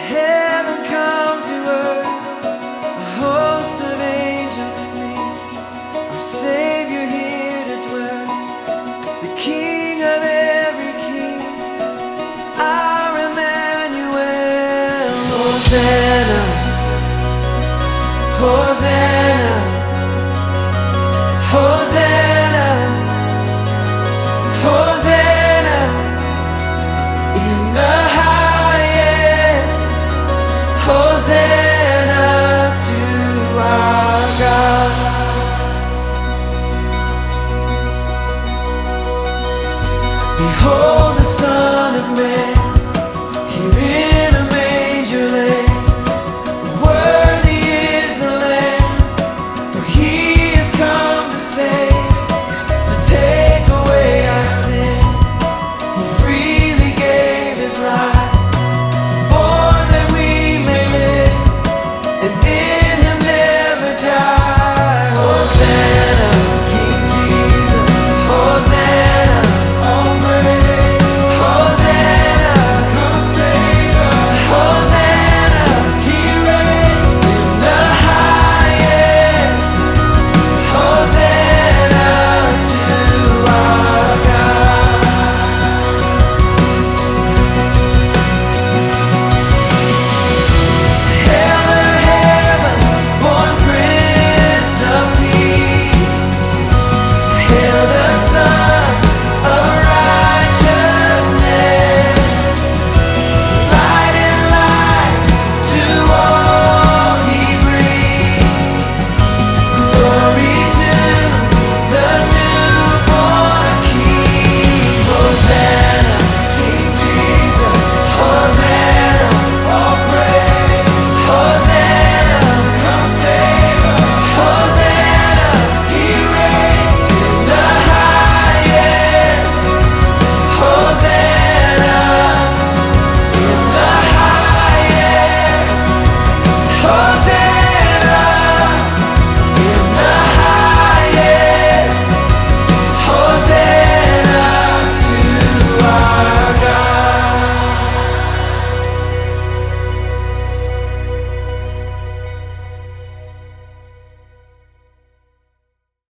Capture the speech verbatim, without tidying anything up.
Heaven come to earth, a host of angels sing, our Savior here to dwell, the King of every king, our Emmanuel. Hosanna, Hosanna, Hosanna, Hosanna in the highest. Hosanna to our God. Behold the Son of Man